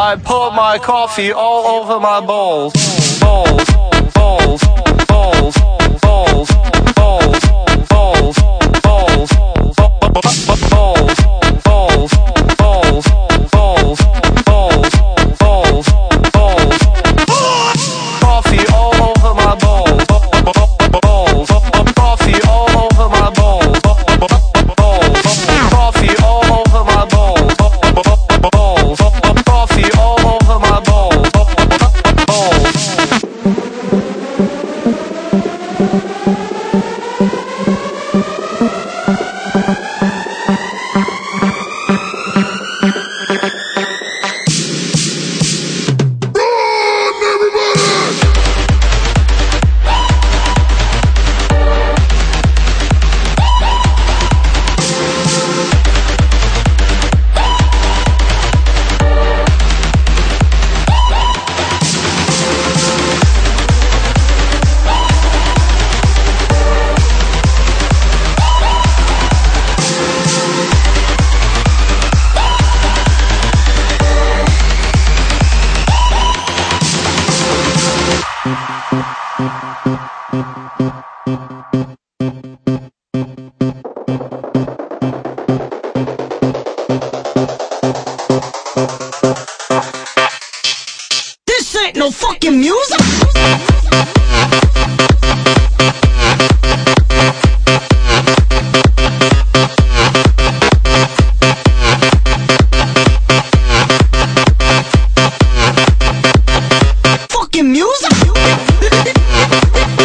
I poured my coffee all over my bowls. Bowls, bowls, bowls, bowls, bowls, bowls, bowls, bowls, bowls, bowls, bowls, bowls, bowls, bowls. Coffee all over my bowls. Bowls, coffee all over my bowls. Bowls, coffee all over my bowls. Bowls, coffee all over my bowls. Bowls. This ain't no fucking music. Fucking music.